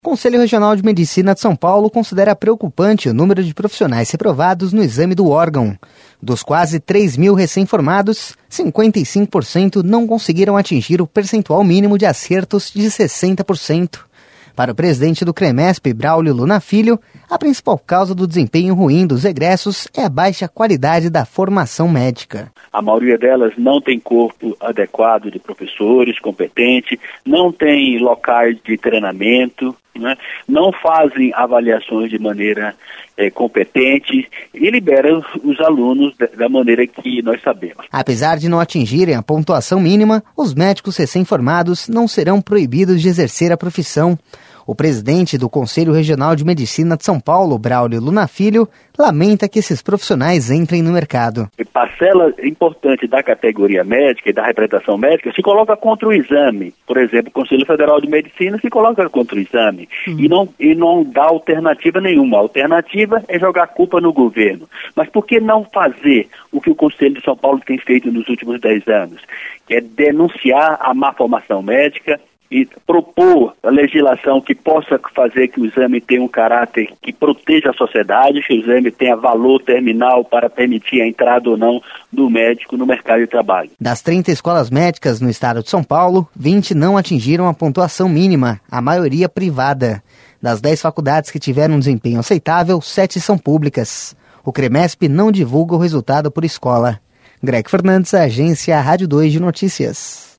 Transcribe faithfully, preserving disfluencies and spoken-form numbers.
O Conselho Regional de Medicina de São Paulo considera preocupante o número de profissionais reprovados no exame do órgão. Dos quase três mil recém-formados, cinquenta e cinco por cento não conseguiram atingir o percentual mínimo de acertos de sessenta por cento. Para o presidente do CREMESP, Braulio Luna Filho, a principal causa do desempenho ruim dos egressos é a baixa qualidade da formação médica. A maioria delas não tem corpo adequado de professores competentes, não tem locais de treinamento, né? Não fazem avaliações de maneira é, competente e liberam os alunos da, da maneira que nós sabemos. Apesar de não atingirem a pontuação mínima, os médicos recém-formados não serão proibidos de exercer a profissão. O presidente do Conselho Regional de Medicina de São Paulo, Braulio Luna Filho, lamenta que esses profissionais entrem no mercado. Parcela importante da categoria médica e da representação médica se coloca contra o exame. Por exemplo, o Conselho Federal de Medicina se coloca contra o exame hum. e, não, e não dá alternativa nenhuma. A alternativa é jogar culpa no governo. Mas por que não fazer o que o Conselho de São Paulo tem feito nos últimos dez anos? Que é denunciar a má formação médica e propor a legislação que possa fazer que o exame tenha um caráter que proteja a sociedade, que o exame tenha valor terminal para permitir a entrada ou não do médico no mercado de trabalho. Das trinta escolas médicas no estado de São Paulo, vinte não atingiram a pontuação mínima, a maioria privada. Das dez faculdades que tiveram um desempenho aceitável, sete são públicas. O CREMESP não divulga o resultado por escola. Greg Fernandes, Agência Rádio dois de Notícias.